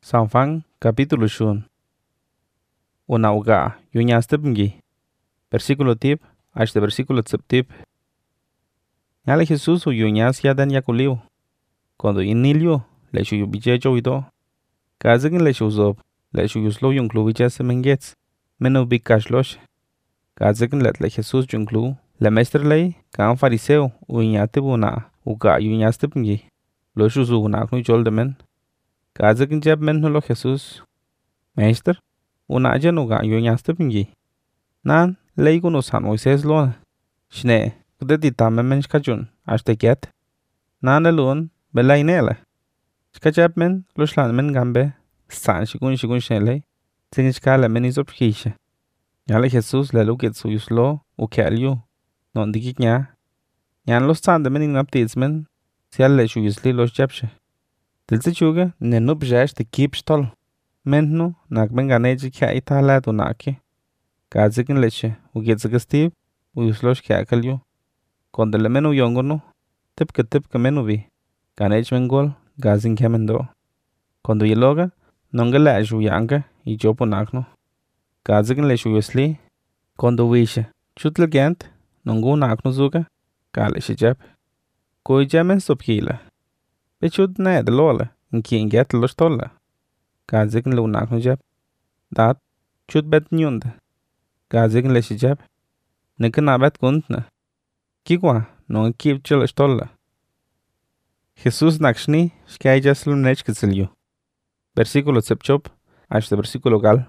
San Juan capítulo 1. Unauga yuñastepngi. Versículo tip hasta versículo tip. Yale Jesús uyuñas yadan yakuliu. Cuando inilio le shu yubijejo ido. Kazagin le shuzob le shu yuslo yunklu viches mengets. Menu bikashlosh. Kazagin let le Jesús yunklu. Le maestre ley kan fariseo uñatibuna uga yuñastepngi. Lo shuzu unaknu joldemen. Kazagin jab men lo Jesús. Maestro, una januga yuñastepngi. Nan ley kuno san Moises lona. Shne, kudeti tame men shkachun, ashte kiet. Nan alun, belay nela. Shkachap men, lushlan men gambe, san shikun shnelay. Sin shkala men izopkisha. Yale Jesús le luket su yuslo, ukelyu, non dikik nya. Yan los sande men inaptiz men, sial le shu yusli los japshe. Tilse chuga, ne nup jash te kip stol. Mennu, nak men ganeji kia itala tu naki. Kazikin leche, ugetzagastiv, uyuslosh kia kalyu. Konde le menu yongonu, tipka menu vi. Ganej mengol, gazin kemendo. Kondo yeloga, nongala ju yanga, i jopo nakno. Kazikin leche uyusli, kondo wishe, chutle gent, nongu nakno zuga, kale shijab. Koi jamen sopkila. Bechud ne de lola, inki inget los tolla. Kazikin le unakno jab. Dat, chud bet nyunda. Kazikin le shijab. Nika na bet kuntna. Kikwa, no kip chila stolla. Jesús nakshni, shkai jaslum nechkitsilyu. Versículo tsepchop, hasta versículo gal.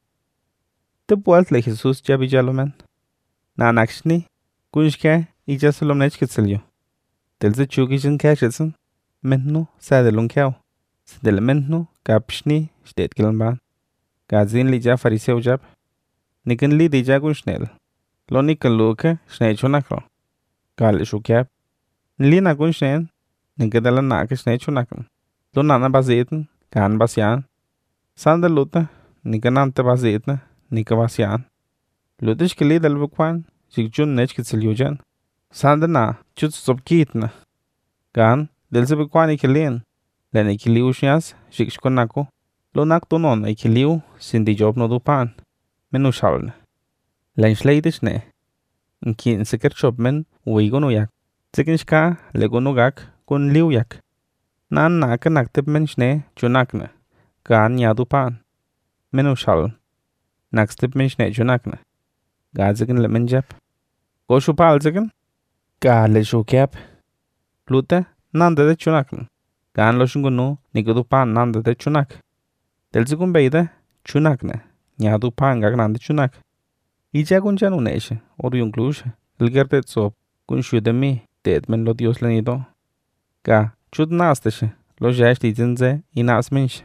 Tepualt le Jesús jabi jalomen. Na nakshni, kunshkai i jaslum nechkitsilyu. Telze chukishin kashitsin, mentnu sadelun kiao. Sidele mentnu, kapshni, shtet kilban. Kazin li ja fariseo jab. Nikin li di ja kunshnel. Lo nikin luke, shnei chunakro. Kale shukyab. Li na kunshnel, nikadala nake shnei chunakro. Lo nana bazeten, kan basyan. Sanda luta, nikanante bazetna, nika basyan. Lutish kili dal bukwan, jikjun nechkitsilyujan. Sanda na, chut sopkitna. Kan, delse bukwan ikilin. Len ikiliu shnyas, jikshkonako. Lo nak tonon ikiliu, sindi job no dupan. Menu shalne. Len shleidish ne. Nkin siker chop men, uigon uyak. Zikin shka, legon ugak, kun liu yak. Nan naka naktip men shne, chunakne. Gan yadupan. Menu shal. Nakstip men shne chunakne. Gazikin le men jap. Go shupal zikin? Ga le shukyap. Plute, nanda de chunakne. Gan lo shungunu, nikudupan nanda de chunak. Delzikun beide, chunakne. Yadupan gag nanda chunak. Ija kun janu neshe, oru yunklushe. Ilgertet sop, kun shudemi, ted men lo Dios lenido. Ga, chud nastashe, lo jashti zinze, inas minsh.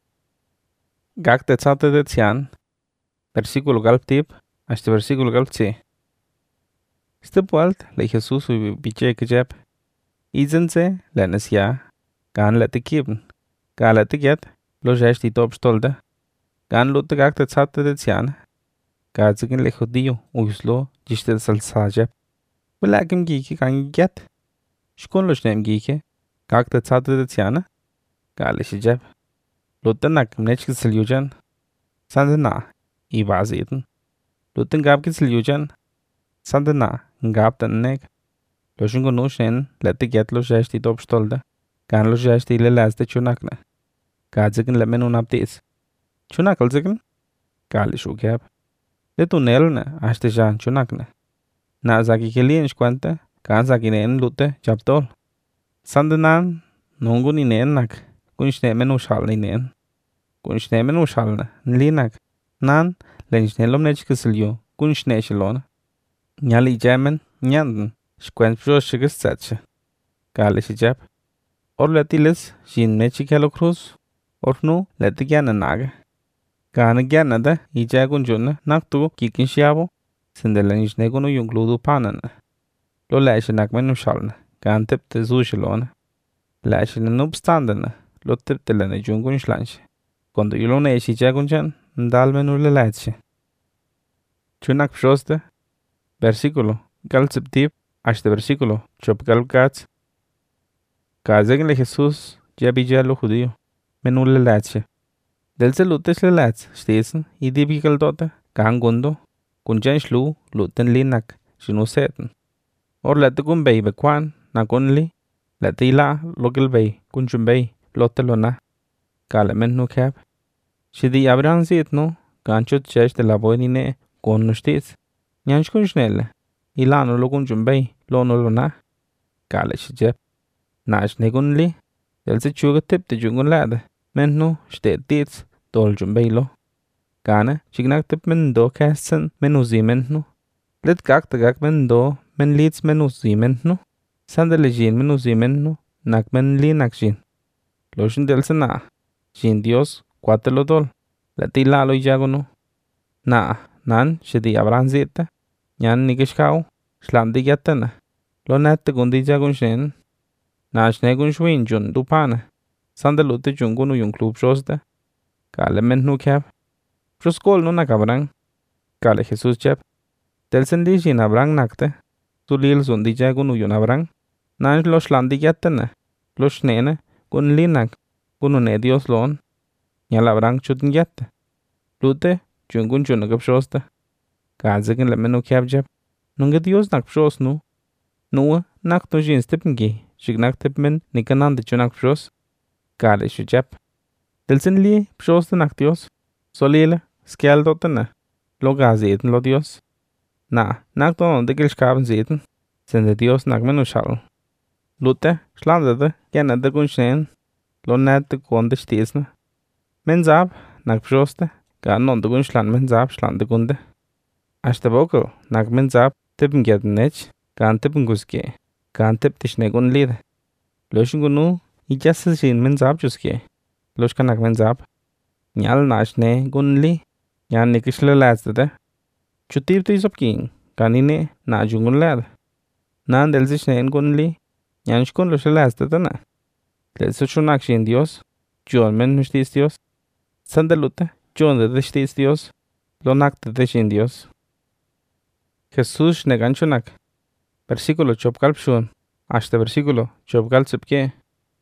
Gag te tzate de tsian, versículo galp tip, hasta versículo galp tsi. Stipualt, le Jesús u biche kajep. Izinze, le nesya, gan le te kibn. Ga le te get, lo jashti top stolde. Gan lo te gag te tzate de tsian. Gazikin le judío, uyuslo, jishtel salsajep. Walakim giki kan get. Shkun lo shnem giki. Gag te tzate de tsiana. Gale shijep. Lutten nakim nechkitsilyujan. Sande na, i baziten. Lutten gab kitsilyujan. Sande na, ngab ten neg. Lo shungo no shen, lette get lo jashti top stolde. Gan lo jashti le lazde chunakne. Gazikin le menun abdis. Chunakal zikin? Gale shukyab. Le tunelne, hasta jan chunakne. Na zaki kelien shkwante, kan zaki nen lute chaptol. Sande nan, nungu ni nen nak. Kun shne menu shal ni nen. Kun shne menu shalne, nlinak. Nan, len shne lom nechkisilyo, kun shne shilona. Nyali jamen, nyanden, shkwent pjo shigas tsatshe. Gale shijab. Or letiles, shin nechikelo cruz. Or nu, leti gyana naga. Gana gyana da, ija gunjuna, naktu kikin shiabo. Sindelen shne gunu yunkludu panana. Lo lashe nak menu shalne, gan tipte zushilona. Lashe ne nubstandana. Lo tipte lene jungun shlanche. Kondo yulone eshi jagunjan, ndal menu le latshe. Chunak pshoste, versículo, galzip tip, hasta versículo, chop galgats. Kazegin le Jesús, jabi lo judío, menu le latshe. Del se lute shlelats stesen I dibikal dote kan gundo kun jan shlu luten linak shinu seten. Or lete kun bay bekwan na kun li lete ila lokal bay kun chumbay lote lona kale men nu kap. Shidi abran zit no kan chut chesh de la boinine kon no stis. Nyan shkun shnelle ila no lokun chumbay lono lona kale shijep. Nash negun li del se chuga tip te jungun lade men nu shtet tits tol chumbay lo. Kana chignak tip men do kasten men uzi men nu. Let gak tagak men do men leads men uzi men nu. Sande le jin men uzi men nu nak men li nak jin. Loshin del se na jin Dios kwate lo dol. Lati la lo yago no. Na nan shidi abran zita. Nyan nikishkau shlandi yatana. Lo nette gundi jagun shen. Na shnegun shwin jun dupana. Sande lute jungunu yung klub shosda. Kale men nu kap. Proskol no nakabrang. Kale Jesus chep. Telsen di jin abrang nakte. Tulil sundi jagun uyun abrang. Nan lo shlandi yatana. Lo shnene gun linak. Gunu ne Dios loon. Nyal abrang chutin yatte. Lute jungun chunagap shosta. Kazegin le menu kap jep. Nunga Dios nak shos nu. Nuwa nak to jin stipngi. Shignak tip men nikanande chunak shos. Kale shu jep. Telsen li shosta nak Dios. Solile skial dotana. Lo gazeten lo Dios. Na nak to no degil shkaben zeten. Sende Dios nak menu shal. Lute shlandade kenade gun shen. Lo nette konde stisna. Men zab nak shosta. Gan non gun shlan men zab shlande gunde. Ashte boko nak men zab tipn geten nech. Gan tipn guske. Gan tip tishne gun lide. Loshin gunu ijasel shin men zab juske. Loshka nak men zab. Nyal nashne gun li. Yan nikishle lazdade. Chutib to isopking. Ganine na jungun lad. Nan del zishne gun li. Yan shkun loshle lazdade na. Let's shunak shin Dios. John men nushtis Dios. Sandelute. John de shtis Dios. Lo nakte de shin Dios. Jesús negan chunak. Versículo chopkal pshun. Hasta versículo chopkal tsipke.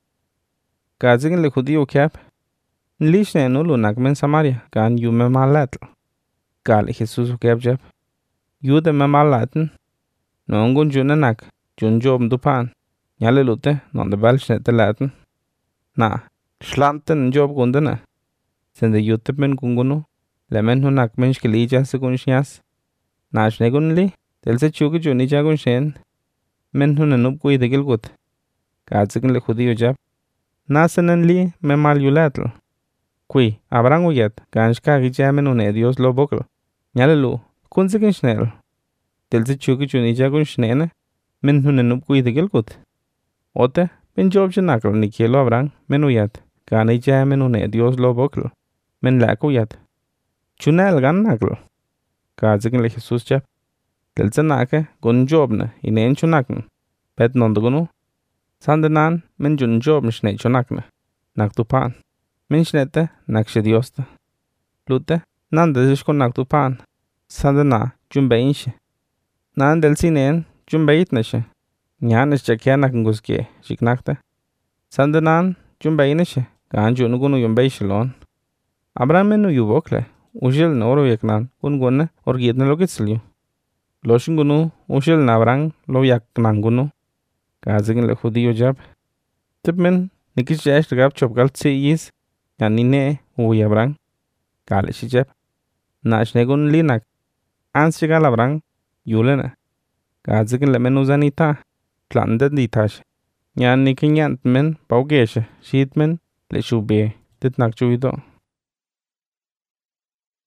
Kazigin le judío kap. Lishne no lunak men Samaria. Gan yume malatl. Kale Jesús kap jap. Yude me malaten. Nongun junanak. Jun job dupan. Nyale lute non de balshne te laten. Na. Shlanten job gundana. Sende yutep men gungunu. Lemen hunak men shkelija segun shnyas. Nash negun li. Del se chuki juni jagun shen. Men hunanub kui degil gut. Kazigin le judío jap. Nasanen li me mal yulatl. Kui abrang uyat. Ganshka gijamen une Dios lo bokl. Nyale lu. Kunzigin shnel. Del se chuki juni jagun shnene. Men hunanub kui degil gut. Ote ben job janakl ni kielo abrang men uyat. Gani jamen une Dios lo bokl. Men lak uyat. Chunel gan nakl. Kazigin le Jesus jap. Del se nake gun job na inen chunakn. Pet nondagunu. Sandanan men jun job mshne chunakna. Nak tupan. Men shnete nak she Diosta. Lute nanda zishkon nak tupan. Sandana jun beinshe. Nan del sinen jun beitneshe. Nyan is chakya nak nguske shiknakta. Sandanan jun beineshe. Gan junugunu yun beishlon. Abran menu yubokle. Ujil noro yeknan ungune orgidne lokitslyu. Loshingunu ujil nabrang lo yaknangunu. Kazigin le judío jab. Tipmen nikish jash gab chopgal tsiyis. Yanine uyabrang. Kale shijab. Nashnegun linak. Anshigal abrang. Yulena. Kazigin le menuzanita. Tlandet ditash. Yan nikinyant men paugeshe. Shitmen le shube. Titnak chuido.